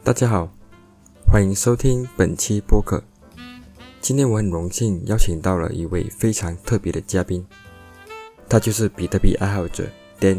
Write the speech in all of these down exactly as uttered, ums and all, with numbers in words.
大家好，欢迎收听本期播客。今天我很荣幸邀请到了一位非常特别的嘉宾，他就是比特币爱好者 Dan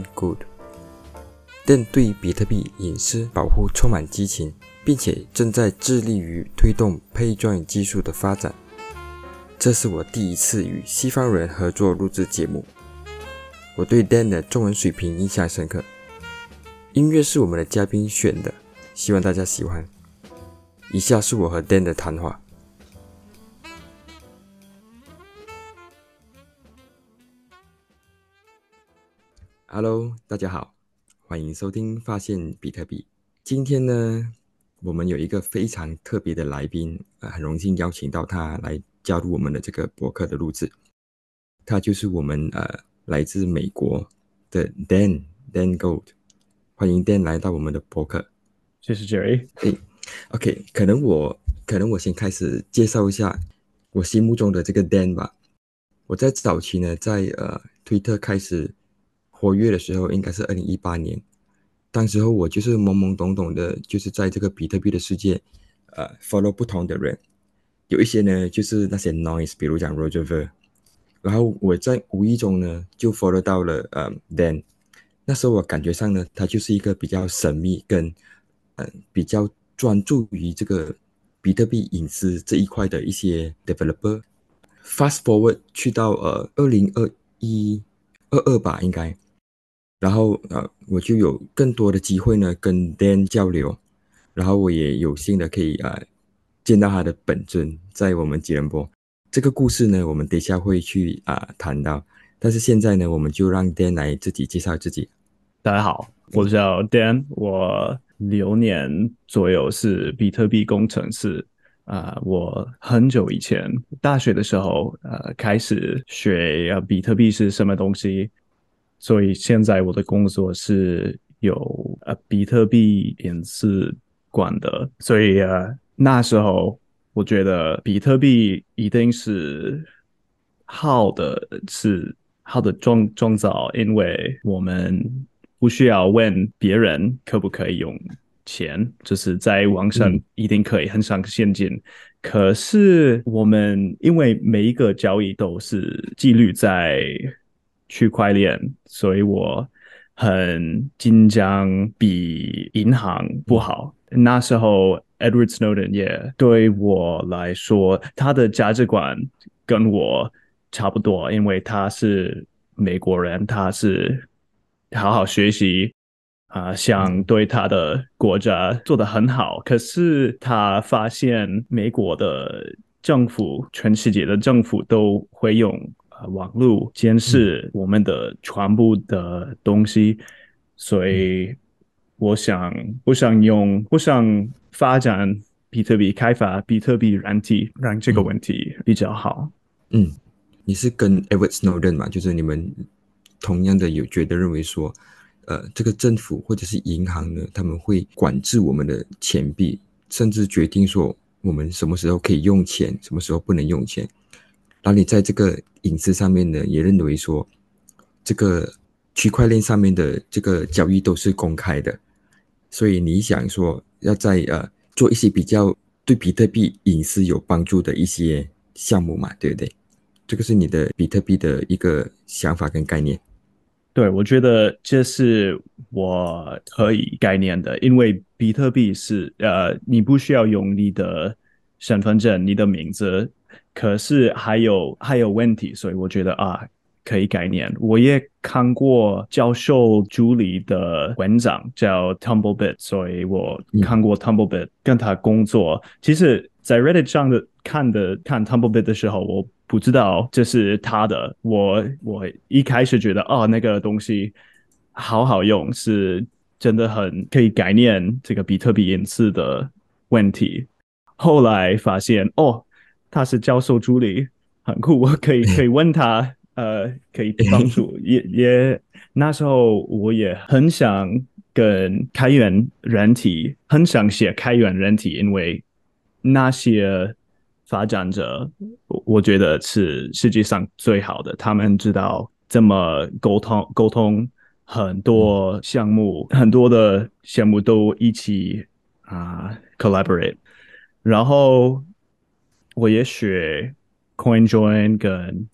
Good。Dan 对比特币隐私保护充满激情，并且正在致力于推动配钻技术的发展。这是我第一次与西方人合作录制节目，我对 Dan 的中文水平印象深刻。音乐是我们的嘉宾选的，希望大家喜欢。以下是我和 Dan 的谈话。Hello， 大家好，欢迎收听发现比特币。今天呢，我们有一个非常特别的来宾，呃、很荣幸邀请到他来加入我们的这个播客的录制。他就是我们呃来自美国的 Dan Dan Gold。欢迎 Dan 来到我们的播客。 谢谢 Jerry。 诶 OK， 可能我可能我先开始介绍一下我心目中的这个 Dan 吧。我在早期呢，在呃推特开始活跃的时候，应该是二零一八年。当时候我就是懵懵懂懂的，就是在这个比特币的世界，呃 follow 不同的人。有一些呢就是那些 noise， 比如讲 Roger Ver。然后我在无意中呢就 follow 到了呃 Dan。那时候我感觉上呢，他就是一个比较神秘跟呃比较专注于这个比特币隐私这一块的一些 developer。Fast forward 去到呃二零二一、二二吧应该，然后呃我就有更多的机会呢跟 Dan 交流，然后我也有幸的可以呃见到他的本尊在我们吉隆坡。这个故事呢，我们等一下会去啊、呃、谈到。但是现在呢，我们就让 Dan 来自己介绍自己。 大家好，我叫 Dan，我六年左右是比特币工程师。啊、呃，我很久以前大学的时候，呃，开始学、呃、比特币是什么东西，所以现在我的工作是有呃比特币隐私管的，所以呃那时候我觉得比特币一定是好的，是好的创创造，因为我们不需要问别人可不可以用钱，就是在网上一定可以很上现金。嗯，可是我们因为每一个交易都是记录在区块链，所以我很紧张，比银行不好。嗯，那时候 Edward Snowden 也对我来说，他的价值观跟我差不多，因为他是美国人，他是好好学习啊、呃，想对他的国家做得很好。可是他发现美国的政府，全世界的政府都会用呃网络监视我们的全部的东西，所以我想，我想用，我想发展比特币，开发比特币软体，让这个问题比较好。 嗯，你是跟 Edward Snowden 嘛？就是你们同样的有觉得认为说，呃，这个政府或者是银行呢，他们会管制我们的钱币，甚至决定说我们什么时候可以用钱，什么时候不能用钱。然后你在这个隐私上面呢，也认为说，这个区块链上面的这个交易都是公开的，所以你想说要在呃做一些比较对比特币隐私有帮助的一些项目嘛，对不对？这个是你的比特币的一个想法跟概念。 对，我觉得这是我可以概念的，因为比特币是呃，你不需要用你的身份证、你的名字，可是还有还有问题，所以我觉得啊，可以概念。我也看过教授朱莉的文章叫 Tumblebit，所以我看过 Tumblebit，跟他工作。其实，在 Reddit 上的看的看 Tumblebit 的时候，我不知道这是他的。我我一开始觉得哦，那个东西好好用，是真的很可以概念这个比特币隐私的问题。后来发现哦，他是教授助理，很酷，我可以可以问他，呃，可以帮助。也也那时候我也很想跟开源人体，很想写开源人体，因为那些发展者，我觉得是世界上最好的。他们知道怎么沟通，沟通很多项目，很多的项目都一起啊、collaborate，然后我也学 CoinJoin 跟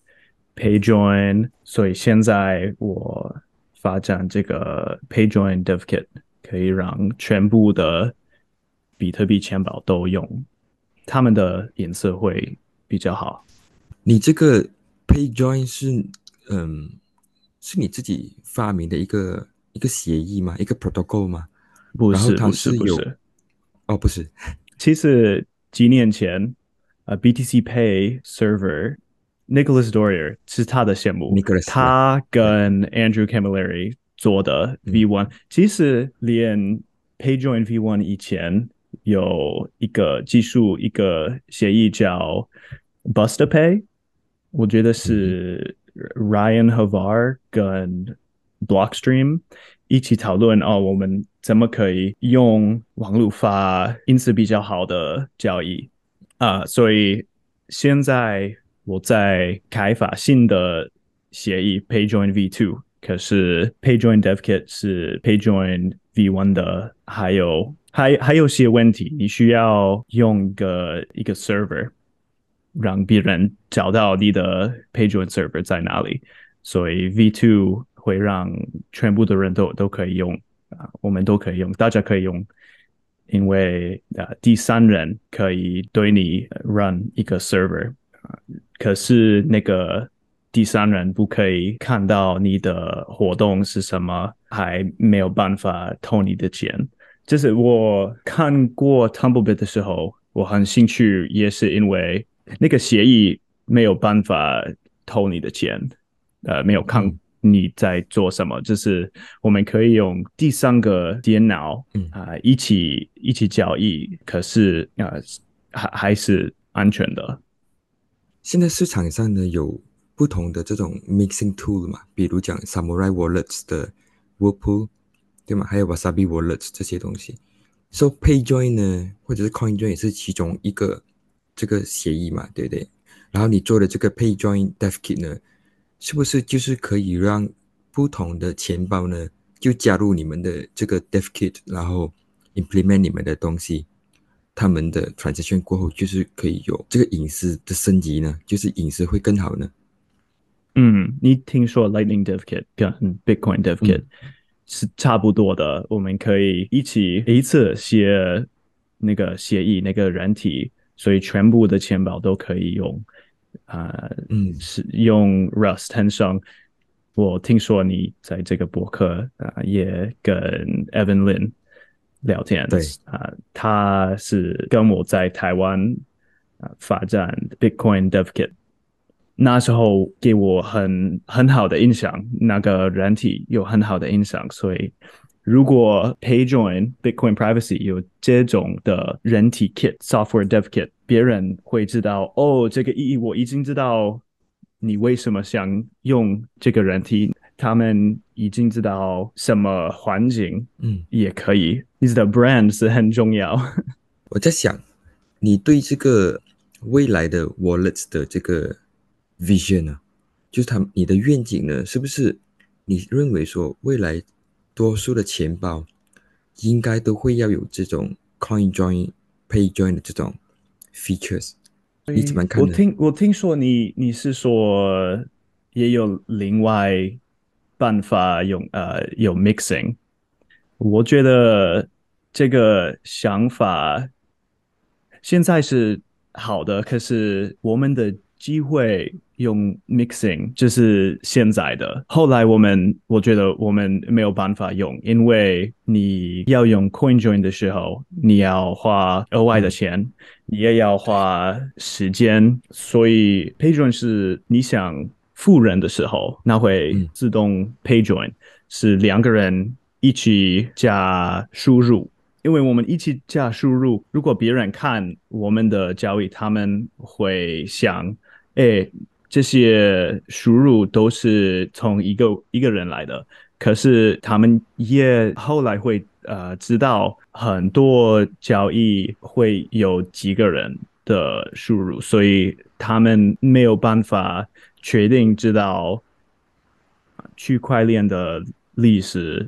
PayJoin，所以现在我发展这个 PayJoin DevKit，可以让全部的比特币钱包都用，他们的颜色会比较好。 你这个 PayJoin 是嗯是你自己发明的一个一个协议吗？一个 protocol 吗？然后它不是不是是有不是， 哦不是其实几年前，呃，B T C Pay Server Nicholas Dorier 是他的项目， Nicholas 呀他呀跟 Andrew Camilleri 做的嗯 V 一，其实连 PayJoin V 一以前有一个技术一个协议叫 Busta Pay，我觉得嗯哼是 Ryan Havar 跟 Blockstream 一起讨论哦，我们怎么可以用网络发因此比较好的交易啊、呃所以现在我在开发新的协议 PayJoin V 二，可是 PayJoin DevKit 是 PayJoin V 一的，还有还还有些问题，你需要用个一个 server。让别人找到你的 PageOne server 在哪里。所以 V 二会让全部的人都都可以用啊，我们都可以用，大家可以用，因为啊第三人可以对你 run 一个 server，啊，可是那个第三人不可以看到你的活动是什么，还没有办法偷你的钱。就是我看过 Tumblebit 的时候，我很兴趣，也是因为那个协议没有办法偷你的钱，呃，没有看嗯你在做什么，就是我们可以用第三个电脑嗯。 啊、呃一起一起交易，可是啊、呃、还还是安全的。 现在市场上呢有不同的这种 mixing tool 嘛，比如讲 Samurai Wallets 的 Whirlpool，对吗？还有 Wasabi Wallets 这些东西。So PayJoin 呢，或者是 CoinJoin 也是其中一个这个协议嘛，对不对？然后你做的这个 PayJoin DevKit 呢，是不是就是可以让不同的钱包呢，就加入你们的这个 DevKit，然后 implement 你们的东西？他们的 transaction 过后，就是可以有这个隐私的升级呢，就是隐私会更好呢。 嗯，你听说 Lightning DevKit 跟 Bitcoin DevKit 嗯是差不多的，我们可以一起一次写那个协议那个软体，所以全部的钱包都可以用，啊、呃嗯， 是用 Rust 很像。我听说你在这个博客啊、呃也跟 Evan Lin 聊天对， 啊、呃他是跟我在台湾啊、呃发展 Bitcoin DevKit。那时候给我很很好的印象，那个软体有很好的印象，所以如果 PayJoin Bitcoin Privacy 有这种的人体 kit software dev kit，别人会知道哦，这个意义我已经知道你为什么想用这个软体，他们已经知道什么环境嗯， 也可以，你知道 brand 是很重要。 我在想，你对这个未来的 wallets 的这个 vision 呢，就是他你的愿景呢，是不是你认为说未来多数的钱包应该都会要有这种 coin join、pay join 的这种 features？你怎么看呢？ 我听我听说你你是说也有另外办法用呃有 mixing，我觉得这个想法现在是好的，可是我们的机会用 mixing 就是现在的。后来我们我觉得我们没有办法用，因为你要用 CoinJoin 的时候，你要花额外的嗯， 钱，你也要花时间，所以 PayJoin 是你想付人的时候，那会嗯自动 PayJoin，是两个人一起加输入。因为我们一起加输入，如果别人看我们的交易，他们会想，哎，这些输入都是从一个一个人来的，可是他们也后来会呃知道很多交易会有几个人的输入，所以他们没有办法确定知道区块链的历史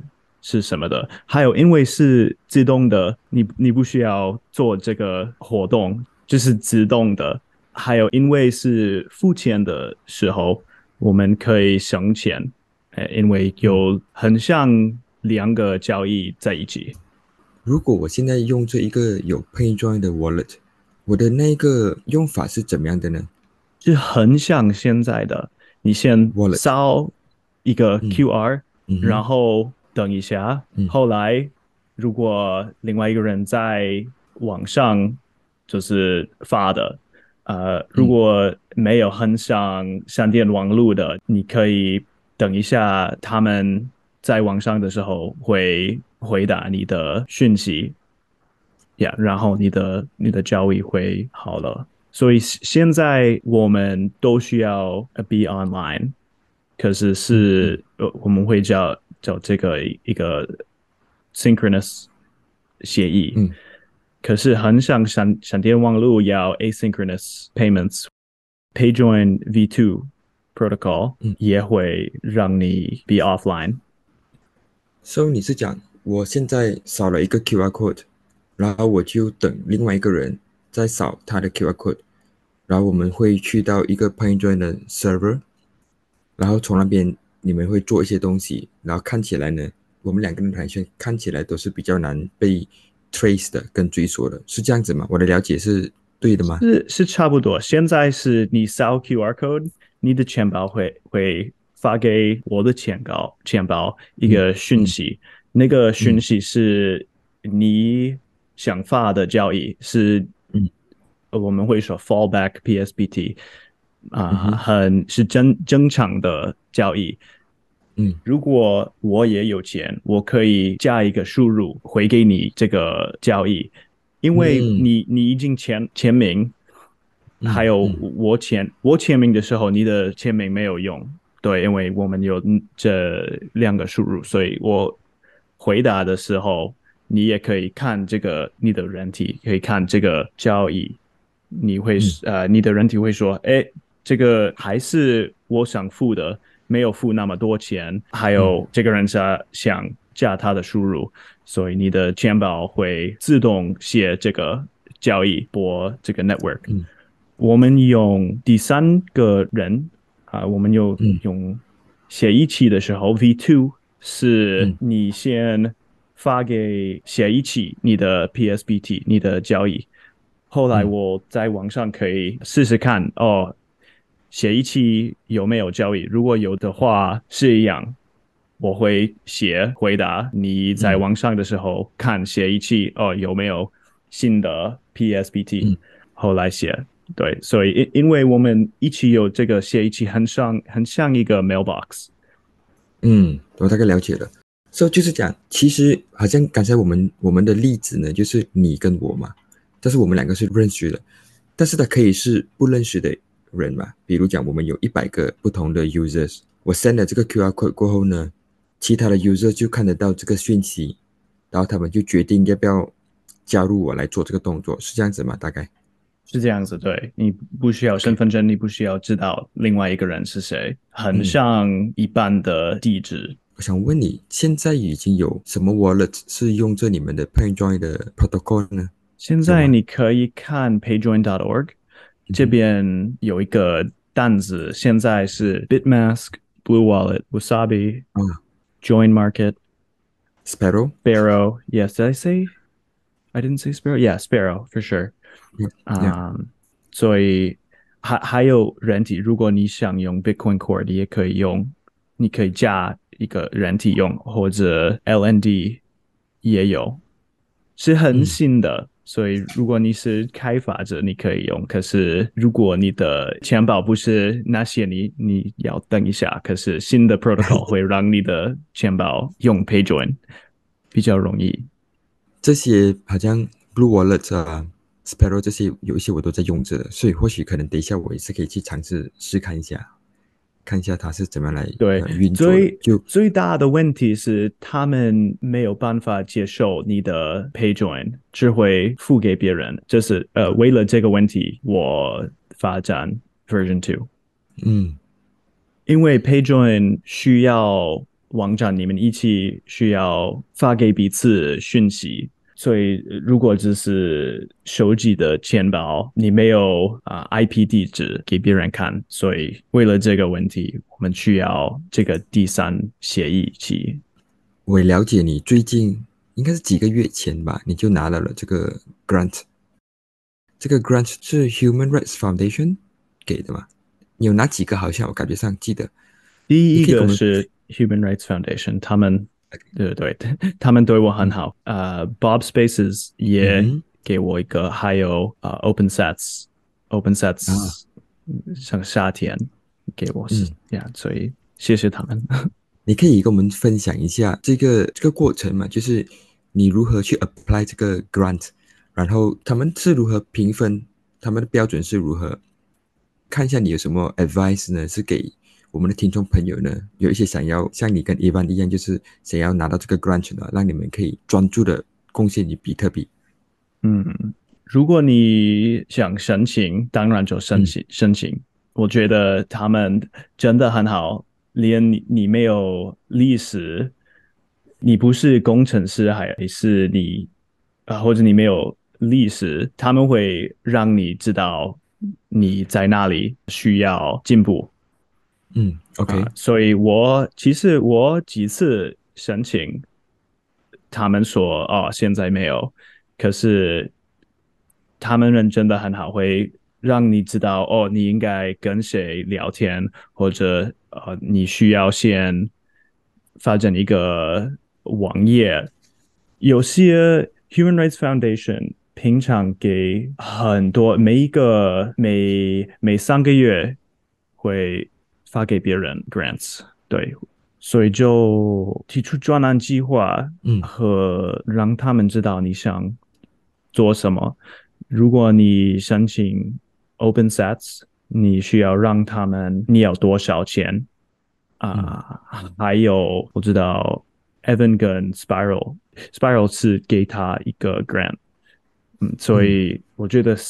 是什么的。还有，因为是自动的，你你不需要做这个活动，就是自动的。还有，因为是付钱的时候，我们可以省钱，呃，因为嗯， 有很像两个交易在一起。 如果我现在用这一个有 PayJoy 的 wallet，我的那个用法是怎么样的呢是很像现在的，你先 ？wallet， 扫一个嗯 Q R，然嗯哼后等一下， 嗯后来如果另外一个人在网上就是发的，呃，如嗯果没有很像闪电网络的，你可以等一下他们在网上的时候会回答你的讯息，呀，然后你的你的交易会好了。所以现在我们都需要 be online，可是嗯嗯是呃我们会叫叫这个一个 synchronous 协议， 嗯可是很像闪闪电网络要 asynchronous payments，PayJoin V two protocol 嗯。 也会让你 be offline。 所以你是讲我现在扫了一个 Q R code，然后我就等另外一个人再扫他的 Q R code，然后我们会去到一个 PayJoin 的 server，然后从那边你们会做一些东西，然后看起来呢，我们两个人的盘旋看起来都是比较难被 trace 的跟追索的，是这样子吗？我的了解是对的吗？ 是是差不多。现在是你扫 Q R code，你的钱包会会发给我的钱包钱包一嗯个讯嗯息，那个讯嗯息是你想发的交易，是嗯呃我们会说 fallback P S B T 啊、 嗯哼很是正正常的交易。 嗯如果我也有钱，我可以加一个输入回给你这个交易，因为嗯你你已经签签名，还有嗯嗯我签我签名的时候，你的签名没有用，对，因为我们有这两个输入，所以我回答的时候，你也可以看这个你的人体，可以看这个交易，你会嗯呃，你的人体会说，哎，这个还是我想付的。没有付那么多钱，还嗯有这个人是想加他的输入，所以你的钱包会自动写这个交易拨这个 network。 嗯我们用第三个人啊、呃我们有嗯用写一期的时候，V two 是嗯你先发给写一期你的 P S B T 你的交易，后来嗯我在网上可以试试看哦，写一期有没有交易，如果有的话是一样，我会写回答你在嗯网上的时候看写一期哦有没有新的 P S B T， 嗯后来写。对，所以因因为我们一起有这个写一起很像很像一个 mailbox。 嗯，我大概了解了。所、so, 以就是讲，其实好像刚才我们我们的例子呢，就是你跟我嘛，但是我们两个是认识的，但是他可以是不认识的人嘛。比如讲，我们有一百个不同的 users，我 send 了这个 Q R code 过后呢，其他的 user 就看得到这个讯息，然后他们就决定要不要加入我来做这个动作，是这样子吗？大概是这样子，对，你不需要身 ？OK， 份证，你不需要知道另外一个人是谁，很嗯， 像一般的地址。 我想问你，现在已经有什么 wallet 是用这你们的 PayJoy 的 protocol 呢？ 现有吗？ 在你可以看 payjoin dot org，这嗯哼， 边有一个单子，现在是 Bitmask、Blue Wallet、Wasabi、 啊 Join Market、 ，Sparrow， Sparrow. Yes, did I say? I didn't say Sparrow. Yeah, Sparrow for sure. yeah， 啊、um, 所以还还有人体，如果你想用 Bitcoin Core，你也可以用，你可以加一个人体用，或者 L N D 也有，是很嗯。 新的。所以如果你是开发者，你可以用。可是如果你的钱包不是那些你，你要等一下。可是新的 protocol 会让你的钱包用 PayJoin 比较容易。 这些好像 Blue Wallet 啊、Sparrow 这些有一些我都在用着的，所以或许可能等一下我也是可以去尝试试看一下，看一下它是怎么来对， 呃运作的。 最就最大的问题是他们没有办法接受你的 PayJoin，只会付给别人。就是呃，为了这个问题，我发展 Version Two。 嗯因为 PayJoin 需要网站，你们一起需要发给彼此讯息。所以，如果只是手机的钱包，你没有啊、呃 I P 地址给别人看，所以为了这个问题，我们需要这个第三协议器。 我也了解你最近应该是几个月前吧，你就拿到了这个 grant。这个 grant 是 Human Rights Foundation 给的嘛？你有哪几个？好像我感觉上记得， 第一你可以跟我们。 个是 Human Rights Foundation，他们对对对，他们对我很嗯好。呃，Bob Spaces 也嗯哼给我一个，还有呃 OpenSets，OpenSets 啊像夏天给我是嗯， 呀，所以谢谢他们。 你可以跟我们分享一下这个这个过程嘛？就是你如何去 apply 这个 grant，然后他们是如何评分，他们的标准是如何？看一下你有什么 advice 呢？是给我们的听众朋友呢？有一些想要像你跟 Evan 一样，就是想要拿到这个 grant 的，让你们可以专注的贡献于比特币。 嗯，如果你想申请，当然就申嗯请申请。我觉得他们真的很好，连你你没有历史，你不是工程师，还是你啊、呃或者你没有历史，他们会让你知道你在哪里需要进步。 嗯啊， ，OK， 所以我其实我几次申请，他们说哦现在没有，可是他们人真的很好，会让你知道哦你应该跟谁聊天，或者呃你需要先发展一个网页。有些 Human Rights Foundation 平常给很多每一个每每三个月会发给别人 grants，对，所以就提出专栏计划嗯和让他们知道你想做什么。如果你申请 OpenSats，你需要让他们你要多少钱嗯啊？还有我知道 Evan 跟 Spiral，Spiral 是给他一个 grant，嗯，所嗯以我觉得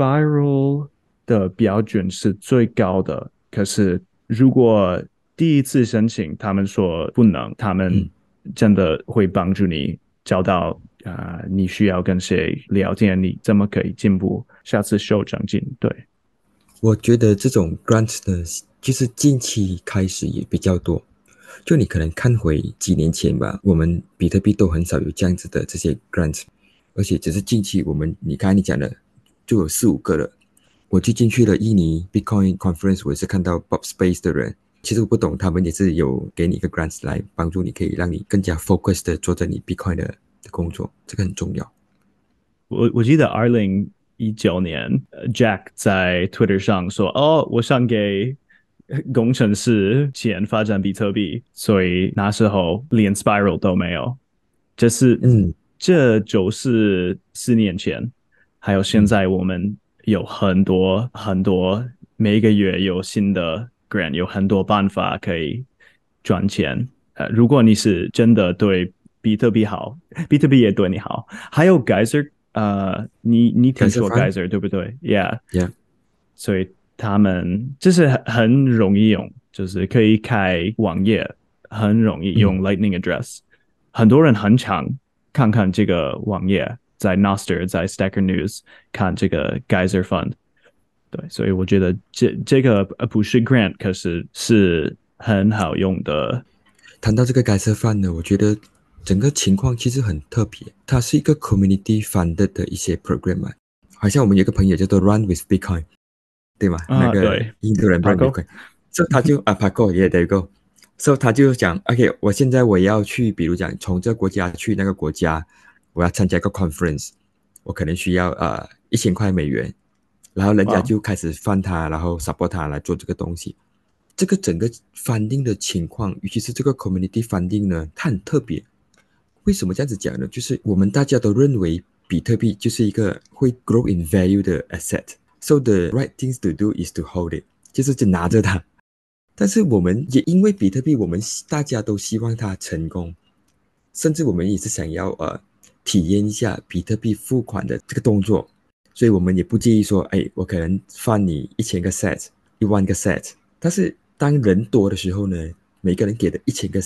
Spiral 的标准是最高的。可是如果第一次申请，他们说不能，他们嗯。 真的会帮助你找到啊、呃你需要跟谁聊天，你怎么可以进步，下次修长进。对， 我觉得这种 grant 呢，就是近期开始也比较多。就你可能看回几年前吧，我们比特币都很少有这样子的这些 grant，而且只是近期我们，你刚才你讲的，就有四五个了。我最近去了印尼 Bitcoin Conference，我也是看到 Bob Space 的人。其实我不懂，他们也是有给你一个 grant 来帮助你，可以让你更加 focus 的做着你 Bitcoin 的的工作，这个很重要。 我我记得二零一九年呃，Jack 在 Twitter 上说：“哦，我想给工程师钱发展比特币，所以那时候连 Spiral 都没有。这是嗯这就是四年前，还有现嗯在我们有很多很多，每一个月有新的 grant，有很多办法可以赚钱。呃，如果你是真的对比特币好，比特币也对你好。还有 Geyser，呃，你你听说 ，Cancer Fund，Yeah， Geyser 对不对？Yeah，所以他们就是很很容易用，就是可以开网页，很容易嗯。 用 Lightning Address。很多人很常看看这个网页，在 Nostr 在 Stacker News 看这个 Geyser Fund。对，所以我觉得这这个呃不是 grant，可是是很好用的。 谈到这个该色饭呢，我觉得整个情况其实很特别，它是一个 community funded 的一些 program 嘛，好像我们有个朋友叫做 Run with Bitcoin，对吗？那啊， 个对印度人 Run ，Paco， Bitcoin，所以他就啊 Paco 也得 go，所以他就讲，OK，我现在我要去，比如讲从这个国家去那个国家，我要参加一个 conference，我可能需要呃一千块美元，然后人家哇， 就开始翻他，然后 support 他来做这个东西。这个整个 funding 的情况，尤其是这个 community funding 呢，它很特别。为什么这样子讲呢？就是我们大家都认为比特币就是一个会 grow in value 的 asset，so the right things to do is to hold it，就是就拿着它。但是我们也因为比特币，我们大家都希望它成功，甚至我们也是想要呃体验一下比特币付款的这个动作，所以我们也不介意说，哎，我可能放你一千个 set，一万个 set，但是当人多的时候呢，每个人给的一千个 set，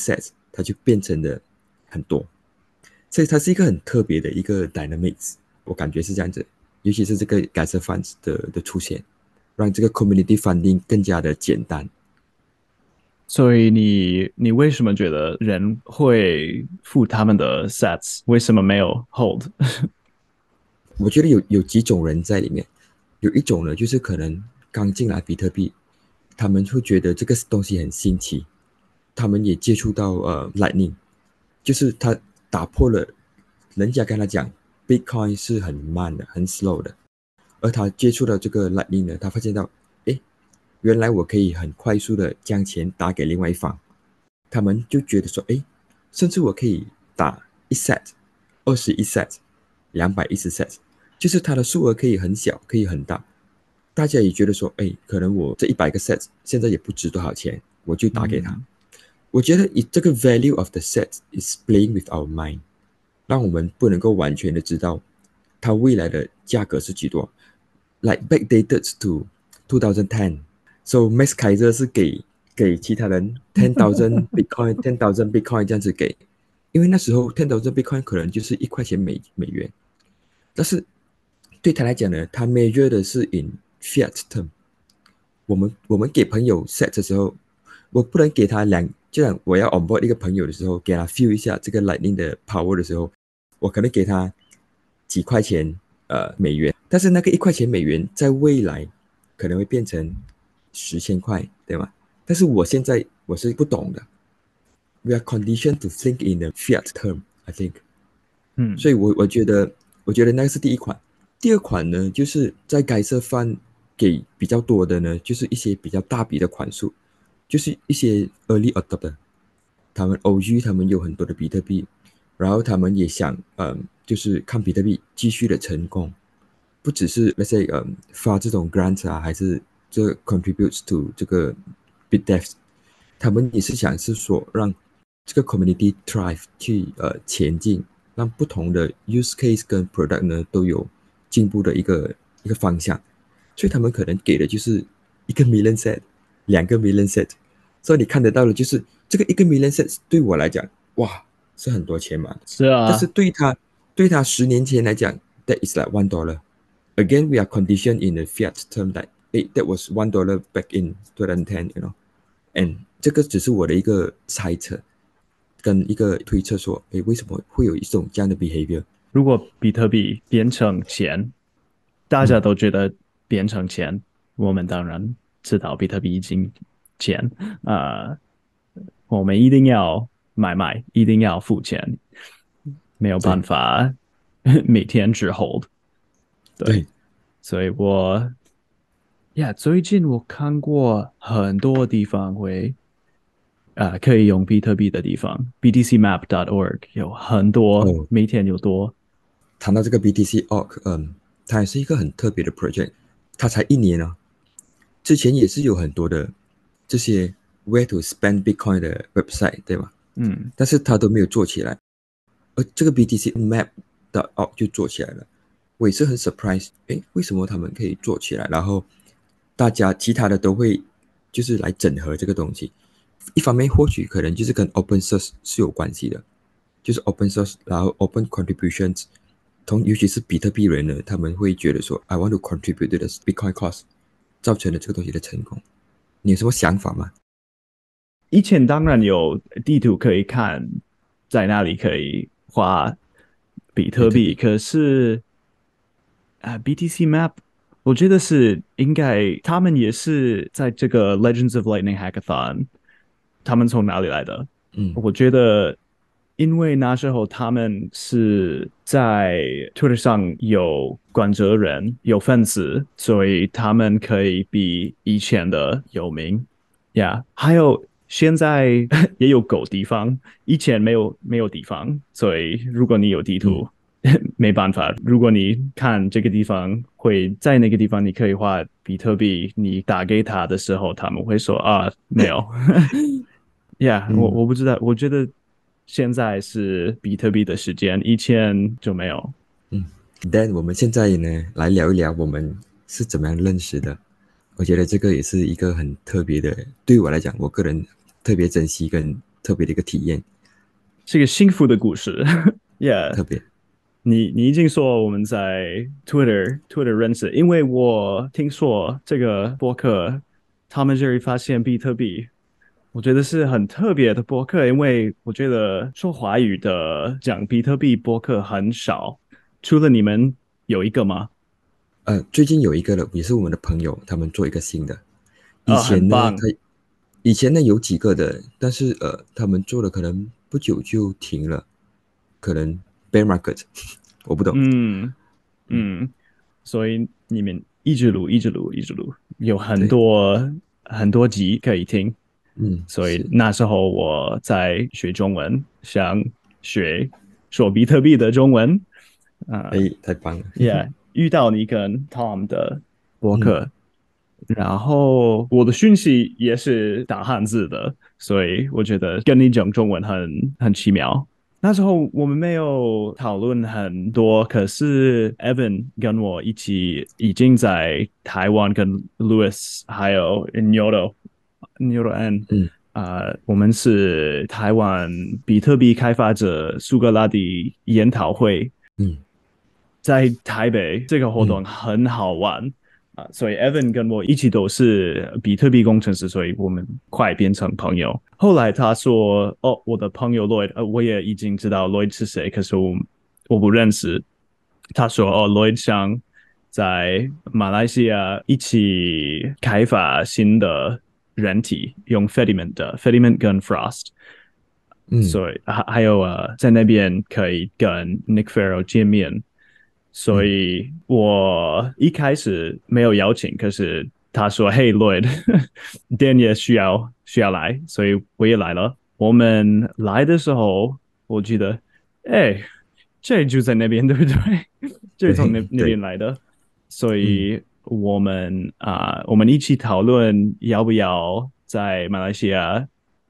它就变成了很多，所以它是一个很特别的一个 dynamics， 我感觉是这样子。尤其是这个 Geyser Funds 的的出现，让这个 community funding 更加的简单。 所以你你为什么觉得人会付他们的 sats？为什么没有 hold？ 我觉得有有几种人在里面，有一种呢，就是可能刚进来比特币，他们会觉得这个东西很新奇，他们也接触到呃 Lightning，就是他打破了人家跟他讲 Bitcoin 是很慢的、很 slow 的，而他接触到这个 Lightning 呢，他发现到，诶，原来我可以很快速的将钱打给另外一方，他们就觉得说，诶，甚至我可以打一 set、二十一 set、两百一十 set，就是它的数额可以很小，可以很大。大家也觉得说，哎，可能我这一百个 set 现在也不值多少钱，我就打给他。嗯、我觉得这个 value of the set is playing with our mind， 让我们不能够完全的知道它未来的价格是几多。Like backdated to twenty ten，so Max Kaiser 是给给其他人 ten thousand Bitcoin ten thousand Bitcoin 这样子给，因为那时候 ten thousand Bitcoin 可能就是一块钱美美元，但是对他来讲呢，他 measure 的是 in fiat term。我们我们给朋友 set 的时候，我不能给他两，就像我要 onboard 一个朋友的时候，给他 feel 一下这个 Lightning 的 power 的时候，我可能给他几块钱呃美元，但是那个一块钱美元在未来可能会变成十千块，对吗？但是我现在我是不懂的 ，we are conditioned to think in a fiat term, I think。嗯，所以我我觉得我觉得那个是第一款。第二款呢，就是在Geyser Fund给比较多的呢，就是一些比较大笔的款数，就是一些 early adopter， 他们 O G 他们有很多的比特币，然后他们也想，嗯，就是看比特币继续的成功，不只是 let's say，嗯，发这种 grant 啊，还是这 contributes to 这个 BitDev， 他们也是想是说让这个 community thrive 去呃前进，让不同的 use case 跟 product 呢都有进步的一个一个方向，所以他们可能给的就是一个 million set， 两个 million set， 所以你看得到的就是这个一个 million set 对我来讲，哇，是很多钱嘛。 是啊， 但是对他对他十年前来讲 ，that is like one dollar。Again, we are conditioned in the fiat term that hey, that was one dollar back in twenty ten, you know, and 这个只是我的一个猜测。跟一个推测说，诶，为什么会有一种这样的 behavior？ 如果比特币变成钱，大家都觉得变成钱，嗯、我们当然知道比特币已经钱啊、呃，我们一定要买卖，一定要付钱，没有办法每天只 hold。对， 对， 所以我呀，最近我看过很多地方会。啊、呃，可以用比特币的地方，B T C map dot org 有很多，哦、每天有多。 谈到这个 B T C org， 嗯，它也是一个很特别的 project， 它才一年啊，之前也是有很多的这些 where to spend Bitcoin 的 website， 对吗？嗯，但是它都没有做起来，而这个 B T C map dot org 就做起来了，我也是很 surprise， 诶，为什么他们可以做起来？然后大家其他的都会就是来整合这个东西。一方面或许可能就是跟 open source 是有关系的，就是 open source， 然后 open contributions， 同尤其是比特币人呢，他们会觉得说 I want to contribute to the Bitcoin cause， 造成了这个东西的成功。你有什么想法吗？ 以前当然有地图可以看，在那里可以花比特币，可是啊、呃、，B T C Map， 我觉得是应该他们也是在这个 Legends of Lightning Hackathon。他们从哪里来的？嗯，我觉得，因为那时候他们是在 Twitter 上有关注人、有粉丝，所以他们可以比以前的有名呀。Yeah, 还有现在也有狗地方，以前没有没有地方，所以如果你有地图。嗯没办法，如果你看这个地方会在那个地方，你可以花比特币，你打给他的时候，他们会说啊，没有。Yeah，、嗯、我我不知道，我觉得现在是比特币的时间，以前就没有。 嗯 ，Dan， 我们现在呢来聊一聊我们是怎么样认识的。我觉得这个也是一个很特别的，对我来讲，我个人特别珍惜跟特别的一个体验。 是一个幸福的故事。Yeah， 特别。 你你已经说我们在 Twitter Twitter 认识，因为我听说这个播客，他们这里发现比特币，我觉得是很特别的播客，因为我觉得说华语的讲比特币播客很少，除了你们有一个吗？ 呃，最近有一个了，也是我们的朋友，他们做一个新的。以哦，很前呢， 棒。 他以前呢有几个的，但是呃，他们做了可能不久就停了，可能 bear market，我不懂。 嗯嗯嗯，所以你们一直录，一直录，一直录，有很对。 多很多集可以听。 嗯所以是。 那时候我在学中文，想学说比特币的中文。啊、 哎，太棒了。 也遇到你跟 Tom 的博嗯客，然后我的讯息也是打汉字的，所以我觉得跟你讲中文很很奇妙。那时候我们没有讨论很多，可是 Evan 跟我一起已经在台湾跟 Louis 还有 Nyoto Nyoto N 嗯啊、呃我们是台湾比特币开发者苏格拉底研讨会， 嗯在台北这个活嗯动很好玩啊，所以 Evan 跟我一起都是比特币工程师，所以我们快变成朋友。后来他说：“哦，我的朋友 Lloyd，呃，我也已经知道 Lloyd 是谁，可是我我不认识。”他说：“哦，Lloyd 想在马来西亚一起开发新的人体，用 Fediment 的 Fediment 跟 Frost。” 嗯所以还还有呃，在那边可以跟 Nick Farrow 见面，所嗯， 以我一开始没有邀请，可是他说：“Hey Lloyd，Dan 也需要需要来，所以我也来了。我们来的时候，我记得，哎，这就在那边，对不对？就是从那那边对对。 来的，所嗯以我们啊、我们一起讨论要不要在马来西亚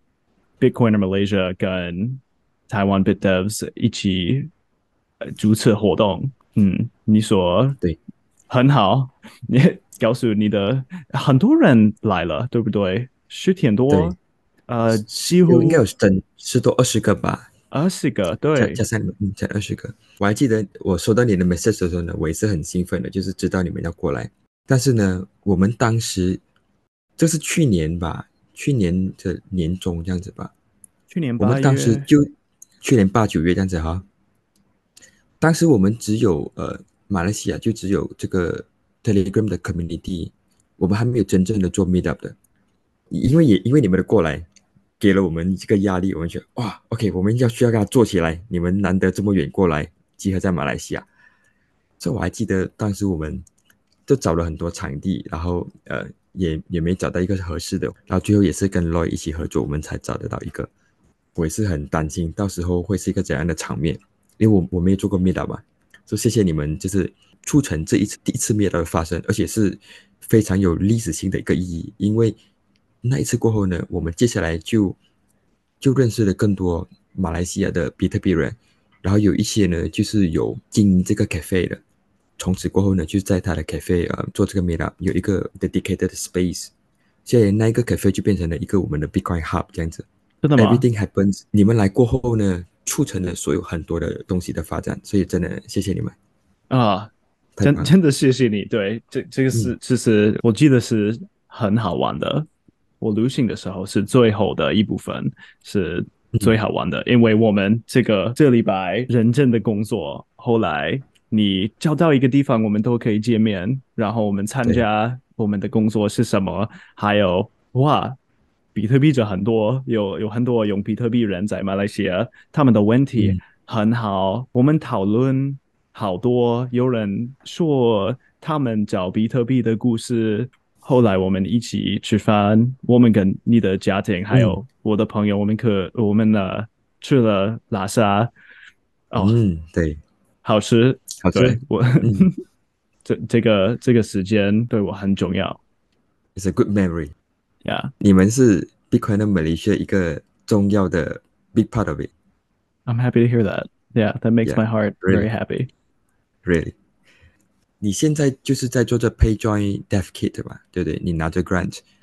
Bitcoin 的 Malaysia 跟台湾 BitDevs 一起呃注册活动。嗯，你说对很好，你告诉你的很多人来了，对不对？十天对。 多，呃， 是有应该有几乎整十多二十个吧， 二十个，对。 加加上嗯才二十个。我还记得我收到你的 message 的时候呢，我也是很兴奋的，就是知道你们要过来。但是呢，我们当时这是去年吧，去年的年中这样子吧， 去年我们当时八月， 就去年八九月这样子哈。当时我们只有呃马来西亚就只有这个 Telegram 的 community，我们还没有真正的做 meetup 的。因为也因为你们的过来，给了我们这个压力，我们觉得哇，OK，我们要需要给他做起来。你们难得这么远过来，集合在马来西亚，所以我还记得当时我们就找了很多场地，然后呃也也没找到一个合适的，然后最后也是跟 Loy 一起合作，我们才找得到一个。我也是很担心到时候会是一个怎样的场面，因为我我没有做过 meetup 嘛，所以谢谢你们，就是促成这一次第一次 meetup 的发生，而且是非常有历史性的一个意义，因为那一次过后呢，我们接下来就就认识了更多马来西亚的比特币人，然后有一些呢就是有经营这个 cafe 的，从此过后呢就在他的 cafe 呃做这个 meetup，有一个 dedicated space，所以那一个 cafe 就变成了一个我们的 Bitcoin hub 这样子。 真的吗？ Everything happens，你们来过后呢，促成了所有很多的东西的发展，所以真的谢谢你们， 啊， 太棒了。 真真的谢谢你。对，这这个嗯是其实我记得是很好玩的。我旅行的时候是最后的一部分，是最嗯， 好玩的，因为我们这个这个礼拜认真的工作，后来你找到一个地方，我们都可以见面，然后我们参对。 加我们的工作是什么，还有哇，比特币者很多，有有很多用比特币人在马来西亚，他们的问题嗯很好，我们讨论好多，有人说他们找比特币的故事。后来我们一起吃饭，我们跟你的家庭还嗯有我的朋友，我们可我们呢去了拉萨，哦， 嗯，对， 好吃。 好吃。 对我嗯这这个这个时间对我很重要 ，it's a good memory。 呀。 你们是 Bitcoin 的 Malaysia 一个重要的 big part of it。 I'm happy to hear that. Yeah, that makes my heart very Yeah，really happy. really。你现在就是在做这 Pay Join Dev Kit 吧？对不对？你拿着 grant，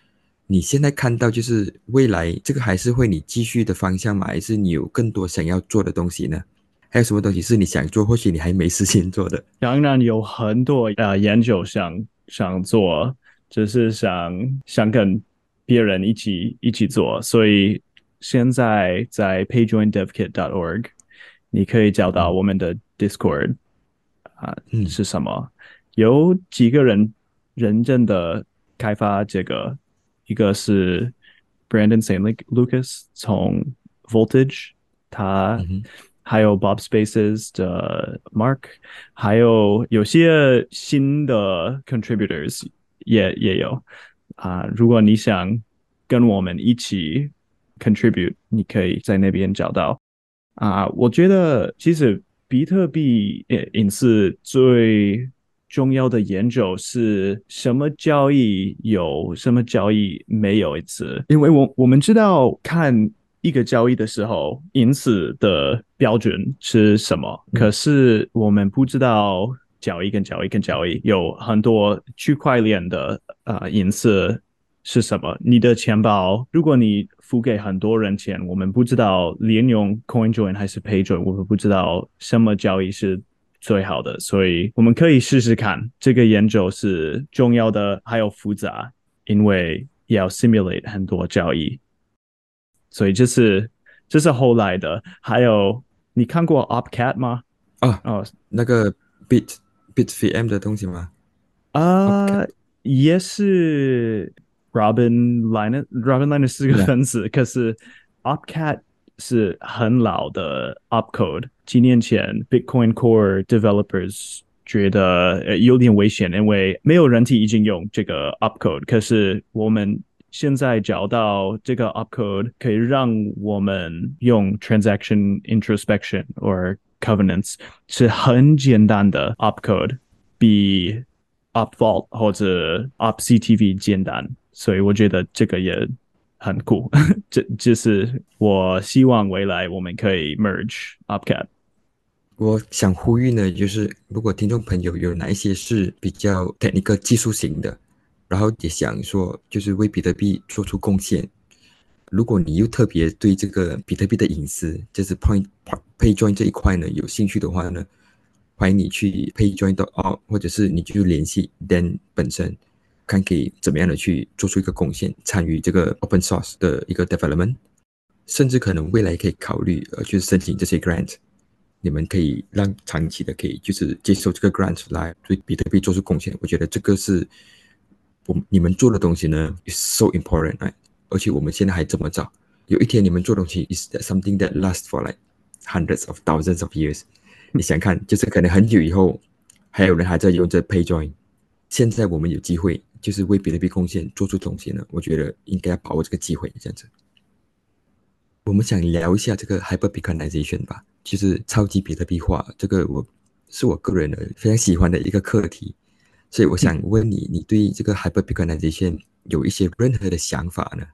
你现在看到就是未来这个还是会你继续的方向吗？还是你有更多想要做的东西呢？还有什么东西是你想做，或许你还没时间做的？ 当然有很多呃研究想想做，就是想想跟别人一起一起做，所以现在在 payjoindevkit dot org，你可以找到嗯我们的 Discord 啊、 嗯是什么？有几个人认真的开发这个，一个是 Brandon Saint Lucas 从 Voltage，他嗯哼还有 Bob Spaces 的 Mark，还有有些新的 contributors 也也有啊、如果你想跟我们一起 contribute，你可以在那边找到。啊，我觉得其实比特币呃隐私最重要的研究是什么交易有，什么交易没有一次，因为我我们知道看一个交易的时候，隐私的标准是什么，可嗯是我们不知道交易跟交易跟交易有很多区块链的呃隐私是什么？你的钱包，如果你付给很多人钱，我们不知道连用 CoinJoin 还是 PayJoin，我们不知道什么交易是最好的，所以我们可以试试看。这个研究是重要的，还有复杂，因为要 simulate 很多交易，所以这是这是后来的。还有，你看过 Opcat 吗？ 啊， 哦， 那个 Bit Bitvm 的东西吗？Opcat， 啊，也是 Robin Linus，Robin Linus 是个对啊， 分子，可是 Opcat 是很老的 opcode，几年前 Bitcoin Core developers 觉得呃有点危险，因为没有人体已经用这个 opcode，可是我们现在找到这个 opcode 可以让我们用 transaction introspection or covenants 是很简单的 opcode，比 Upvault 或者 UpCTV 简单，所以我觉得这个也很酷。这就是我希望未来我们可以 merge Upcat。 我想呼吁呢，就是如果听众朋友有哪一些是比较 technical 技术型的，然后也想说就是为比特币做出贡献，如果你又特别对这个比特币的隐私，就是 point PayJoin 这一块呢有兴趣的话呢，欢迎你去 PayJoin dot org，或者是你就联系 Dan 本身，看可以怎么样的去做出一个贡献，参与这个 open source 的一个 development，甚至可能未来可以考虑呃去申请这些 grant。你们可以让长期的可以就是接受这个 grant 来对比特币做出贡献，我觉得这个是我你们做的东西呢 is so important， right？而且我们现在还这么早，有一天你们做东西 is something that lasts for like hundreds of thousands of years。你想看，就是可能很久以后还有人还在用这 PayJoin，现在我们有机会就是为比特币贡献做出东西呢，我觉得应该要把握这个机会，这样子。我们想聊一下这个 hyper Bitcoinization 吧，就是超级比特币化，这个我是我个人的非常喜欢的一个课题，所以我想问你，你对这个 hyper Bitcoinization 有一些任何的想法呢？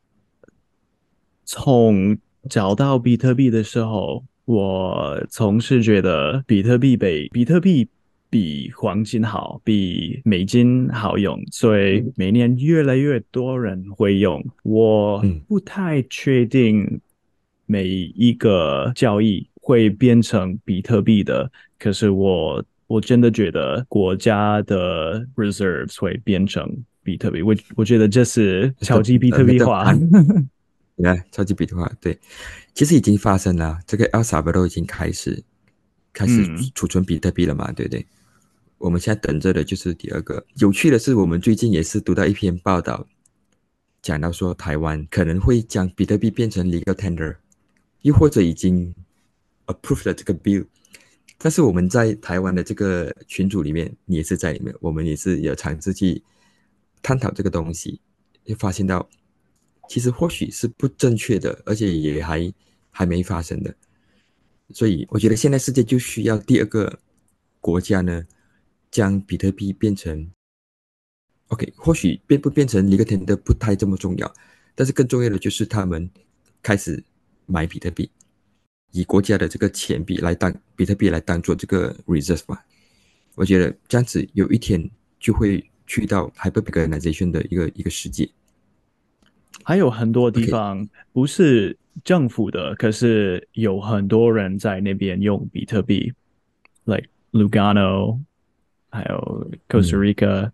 从找到比特币的时候，我总是觉得比特币比比特币比黄金好，比美金好用，所以每年越来越多人会用。我嗯， 不太确定每一个交易会变成比特币的，可是我我真的觉得国家的 reserves 会变成比特币，我我觉得这是超级比呃特币 ，metal 化。 plan，你看超级比特化，对，其实已经发生了，这个 El Salvador 已经开始开始嗯。 储存比特币了嘛，对不对？我们现在等着的就是第二个。有趣的是，我们最近也是读到一篇报道，讲到说台湾可能会将比特币变成 legal tender，又或者已经 approved 了这个 bill。但是我们在台湾的这个群组里面，你也是在里面，我们也是有尝试去探讨这个东西，就发现到其实或许是不正确的，而且也还还没发生的。所以我觉得现在世界就需要第二个国家呢，将比特币变成 OK，或许变不变成 legal tender 不太这么重要，但是更重要的就是他们开始买比特币，以国家的这个钱币来当比特币来当做这个 reserve 嘛。我觉得这样子有一天就会去到 hyper Bitcoinization 的一个一个世界。 还有很多地 OK， 方不是政府的，可是有很多人在那边用比特币，like Lugano，还有 Costa 嗯 Rica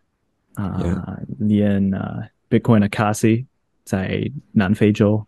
，Yeah， 啊、连啊、Bitcoin Akasi 在南非洲。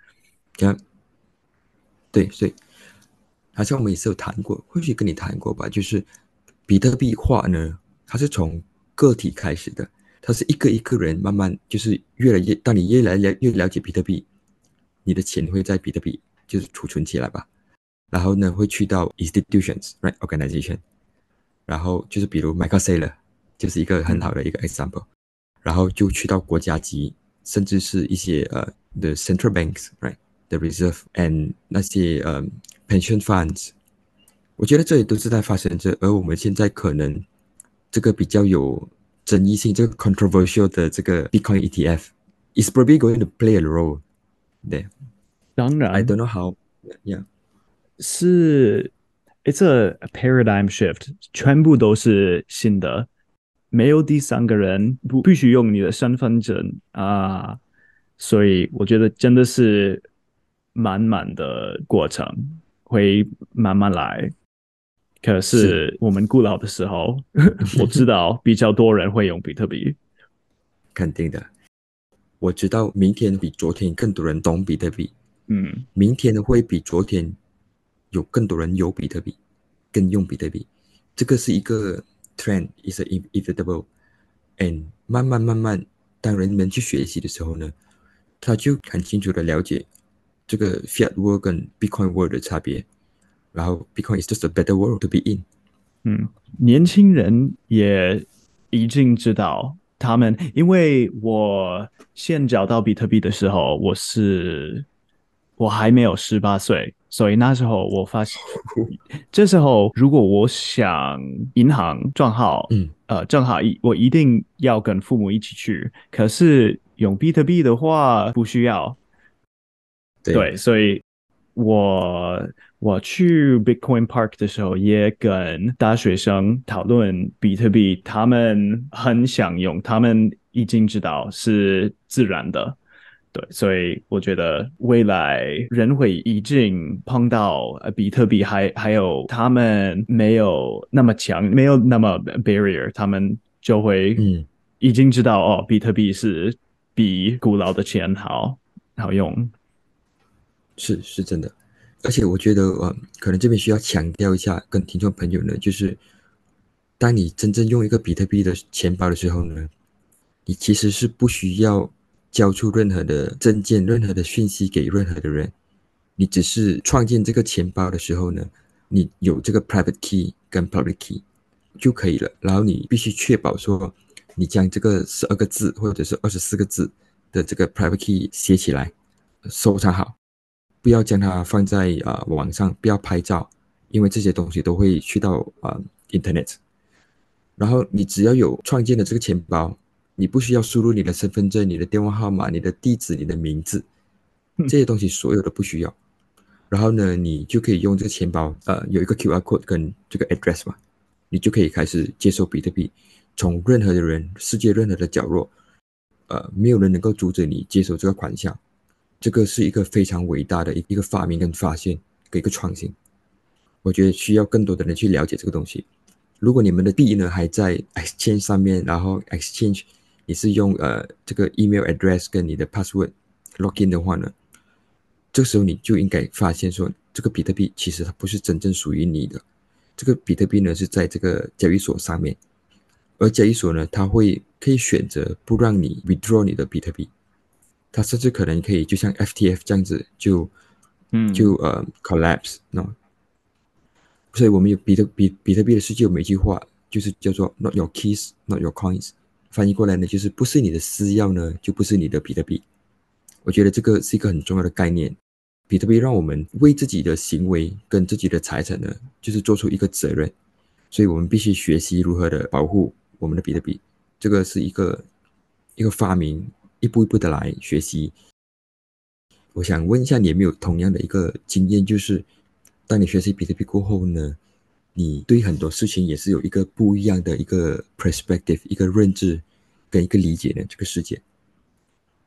Yeah，对，所以好像我们也是有谈过，或许跟你谈过吧，就是比特币化呢，它是从个体开始的，它是一个一个人慢慢就是越来越，当你越来越越了解比特币，你的钱会在比特币就是储存起来吧，然后呢会去到 institutions，right organization，然后就是比如 Michael Saylor 就是一个很好嗯， 的一个 example，然后就去到国家级，甚至是一些呃 the central banks，right，the reserve and 那些呃 pension funds，我觉得这里都是在发生着，而我们现在可能这个比较有争议性、这个 controversial 的这个 Bitcoin E T F is probably going to play a role there. 当 I 然 don't know how. Yeah， 是 it's a paradigm shift，全部都是新的，没有第三个人，不必须用你的身份证啊，所以我觉得真的是慢慢的过程，会慢慢来。可是是我们古老的时候，我知道比较多人会用比特币。 肯定的。我知道明天比昨天更多人懂比特币， 嗯明天会比昨天有更多人有比特币，更用比特币。这个是一个 trend，is inevitable。And 慢慢慢慢，当人们去学习的时候呢，他就很清楚的了解这个 fiat world 跟 Bitcoin world 的差别。然后 Bitcoin is just a better world to be in。 嗯，年轻人也已经知道他们，因为我先找到比特币的时候，我是我还没有十八岁，所以那时候我发现，这时候如果我想银行账号， 嗯， 呃，正好一我一定要跟父母一起去，可是用比特币的话不需要， 对， 对，所以我我去 Bitcoin Park 的时候，也跟大学生讨论比特币，他们很想用，他们已经知道是自然的，对，所以我觉得未来人会已经碰到呃比特币还还有他们没有那么强，没有那么 barrier，他们就会嗯， 已经知道哦，比特币是比古老的钱好好用。 是是真的。而且我觉得，呃，可能这边需要强调一下，跟听众朋友呢，就是当你真正用一个比特币的钱包的时候呢，你其实是不需要交出任何的证件、任何的讯息给任何的人，你只是创建这个钱包的时候呢，你有这个 private key 跟 public key 就可以了。然后你必须确保说，你将这个十二个字或者是二十四个字的这个 private key 写起来，收藏好，不要将它放在啊、呃网上，不要拍照，因为这些东西都会去到啊、呃 internet。然后你只要有创建的这个钱包，你不需要输入你的身份证、你的电话号码、你的地址、你的名字，这些东西所有的不需要。然后呢，你就可以用这个钱包，呃，有一个 Q R code 跟这个 address 嘛，你就可以开始接收比特币，从任何的人，世界任何的角落，呃，没有人能够阻止你接收这个款项。这个是一个非常伟大的一个发明跟发现，跟一个创新。我觉得需要更多的人去了解这个东西。如果你们的币呢还在 Exchange 上面，然后 Exchange 你是用呃这个 email address 跟你的 password login 的话呢，这时候你就应该发现说，这个比特币其实它不是真正属于你的。这个比特币呢是在这个交易所上面，而交易所呢，它会可以选择不让你 withdraw 你的比特币，它甚至可能可以就像 F T F 这样子就就嗯， 呃 collapse，no。所以我们有比特比比特币的世界有一句话，就是叫做 "Not your keys, not your coins"，翻译过来呢，就是不是你的私钥呢，就不是你的比特币。我觉得这个是一个很重要的概念。比特币让我们为自己的行为跟自己的财产呢，就是做出一个责任，所以我们必须学习如何的保护我们的比特币。这个是一个一个发明，一步一步的来学习。我想问一下，你有没有同样的一个经验，就是当你学习比特币过后呢，你对很多事情也是有一个不一样的一个 perspective，一个认知跟一个理解的这个世界。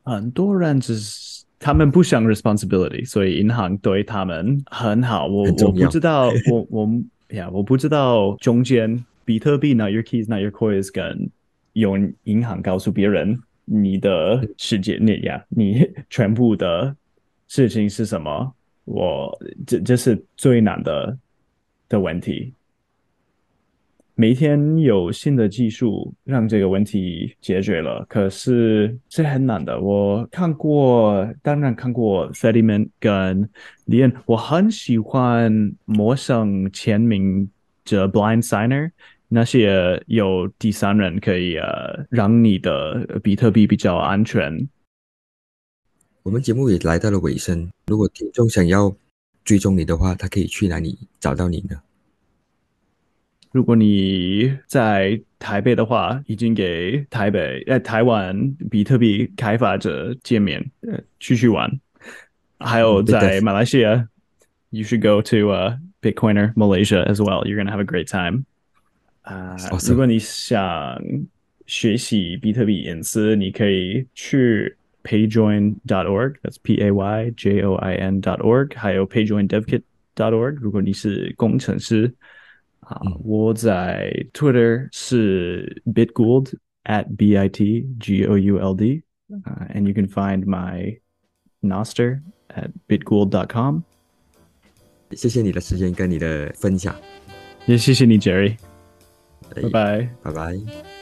很多人只是他们不想 responsibility，所以银行对他们很好。我我不很重要。 知道，我我呀，我不知道中间比特币 not your keys not your coins 跟用银行告诉别人你的世界，你呀，你全部的事情是什么？我这这是最难的的问题。每一天有新的技术让这个问题解决了，可是这很难的。我看过，当然看过 Fediman 跟 Lian，我很喜欢陌生签名者 Blind Signer，那些有第三人可以呃让你的比特币比较安全。 我们节目也来到了尾声，如果听众想要追踪你的话，他可以去哪里找到你呢？ 如果你在台北的话，已经给台北呃台湾比特币开发者见面，呃，去去玩。还有嗯在 ，Bitas， 马来西亚，you should go to uh, Bitcoiner Malaysia as well. You're gonna have a great time. 啊、uh, 如 awesome。 果你想学习比特币隐私，你可以去 payjoin dot org，that's P A Y J O I N dot org，还有 payjoin devkit dot org。如果你是工程师，啊， 嗯， 我在 Twitter 是 bitgould at b i t g o u l d， uh, and you can find my Noster at bitgould dot com。 谢谢你的时间跟你的分享， 也谢谢你，Jerry，拜哎， 拜。 拜拜。